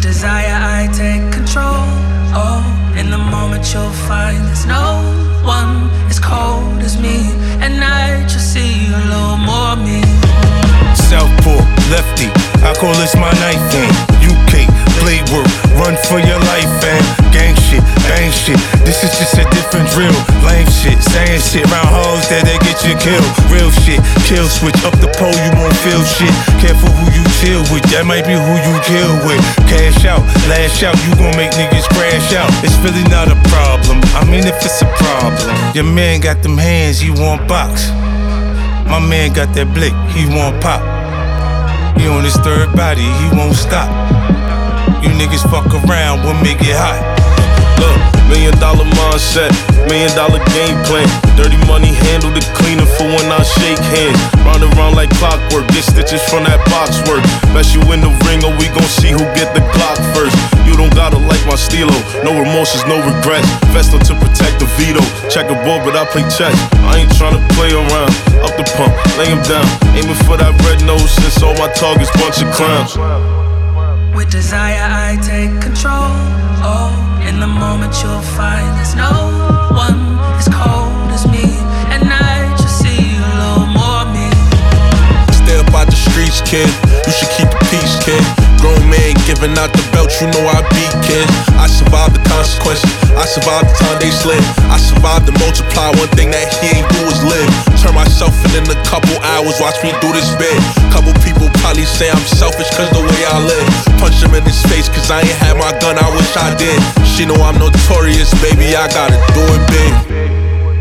desire I take control. Oh, in the moment you'll find there's no one as cold as me. At night you'll see a little more of me. Southpaw, lefty, I call this my night game. UK, blade work, run for your life, fam. Gang shit, bang shit, this is just a different drill. Lame shit, saying shit round hoes that they get you killed. Real shit, kill switch, up the pole you won't feel shit. Careful who you chill with, that might be who you kill with. Cash out, lash out, you gon' make niggas crash out. It's really not a problem, I mean if it's a problem. Your man got them hands, he want box. My man got that blick, he want pop. He on his third body, he won't stop. You niggas fuck around, we'll make it hot. Look, $1 million mindset, $1 million game plan. Dirty money handled it cleaner for when I shake hands. Round and round like clockwork, get stitches from that box work. Best you in the ring or we gon' see who get the Glock first. You don't gotta like my stilo, no remorses, no regrets. Vested to protect the veto, check the board but I play chess. I ain't tryna play around, up the pump, lay him down. Aiming for that red nose since all my targets bunch of clowns. With desire I take control. Oh, in the moment you'll find there's no one as cold as me. At night you'll see a little more of me. Stay up out the streets, kid. You should keep the peace, kid. Grown man giving out the belt, you know I beat, kid. I survived the consequences, I survived the time they slid. I survived to multiply, one thing that he ain't do is live. Turn myself in a couple hours, watch me do this bit. Couple people probably say I'm selfish cause the way I live. Punch him in his face cause I ain't had my gun, I wish I did. She know I'm notorious, baby, I gotta do it big.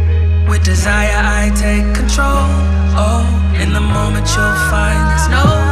With desire I take control. Oh, in the moment you'll find there's no